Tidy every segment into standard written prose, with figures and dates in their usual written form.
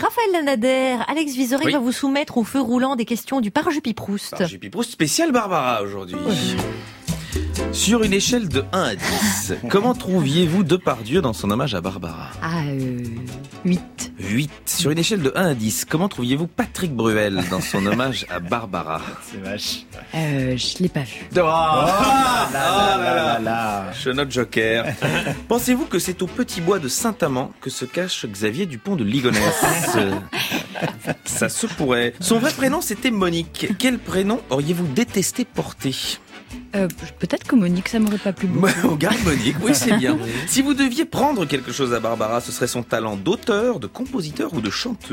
Raphaël Lanader, Alex Vizorek Oui. va vous soumettre au feu roulant des questions du Parjupy-Proust. Parjupy-Proust spécial Barbara aujourd'hui. Sur une échelle de 1 à 10, comment trouviez-vous Depardieu dans son hommage à Barbara ? 8. 8. Sur une échelle de 1 à 10, comment trouviez-vous Patrick Bruel dans son hommage à Barbara ? C'est vache. Je l'ai pas vu. Je note Joker. Pensez-vous que c'est au petit bois de Saint-Amand que se cache Xavier Dupont de Ligonnès ? Ça se pourrait. Son vrai prénom, c'était Monique. Quel prénom auriez-vous détesté porter ? Peut-être que Monique, ça m'aurait pas plu beaucoup. On garde Monique, oui c'est bien. Si vous deviez prendre quelque chose à Barbara, ce serait son talent d'auteur, de compositeur ou de chanteuse ?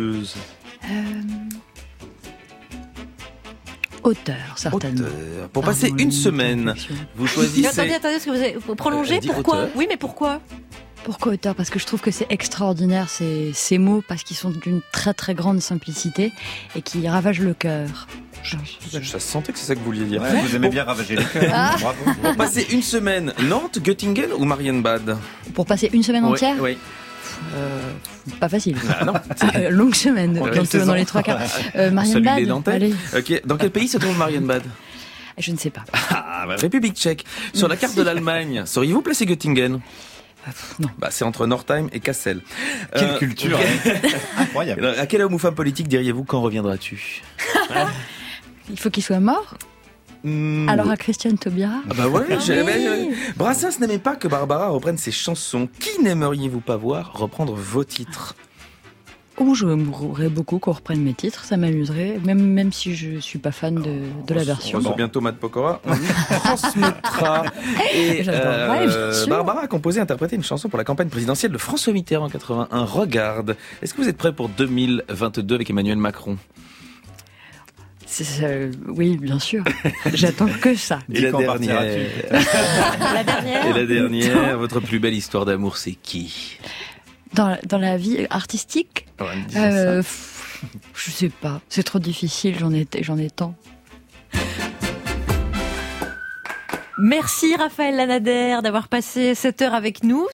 Auteur, certainement. Auteur. Pour passer une semaine, vous Mais choisissez... attendez, est-ce que vous avez prolongé ? dit Pourquoi auteur. Oui, mais pourquoi ? Pourquoi auteur ? Parce que je trouve que c'est extraordinaire ces mots, parce qu'ils sont d'une très très grande simplicité et qui ravagent le cœur. Je sentais que c'est ça que vous vouliez dire. Ouais, vous aimez bien ravager les cœurs. Bravo. Pour passer une semaine, Nantes, Göttingen ou Marienbad ? Pour passer une semaine entière, Oui. pas facile. Ah non. Longue semaine, dans les 3 quarts. Marienbad, Salut les Nantais. allez. Ok. Dans quel pays se trouve Marienbad ? Je ne sais pas. République tchèque. Sur la carte de l'Allemagne, sauriez-vous placer Göttingen ? Non. C'est entre Northeim et Kassel. Quelle culture incroyable. À quel homme ou femme politique diriez-vous quand reviendras-tu ? Il faut qu'il soit mort. Alors à Christiane Taubira. Ah bah ouais, Brassens n'aimait pas que Barbara reprenne ses chansons. Qui n'aimeriez-vous pas voir reprendre vos titres ? Je m'aimerais beaucoup qu'on reprenne mes titres, ça m'amuserait, même si je suis pas fan de la version. On bientôt Matt Pokora, on lui transmettra. Et J'adorerais, bien sûr. Barbara a composé et interprété une chanson pour la campagne présidentielle de François Mitterrand en 81. Regarde. Est-ce que vous êtes prêts pour 2022 avec Emmanuel Macron ? Oui, bien sûr. J'attends que ça. Et la dernière. La dernière. Et la dernière, votre plus belle histoire d'amour, c'est qui ? Dans la vie artistique, je sais pas. C'est trop difficile, j'en ai tant. Merci Raphaël Lanader d'avoir passé cette heure avec nous.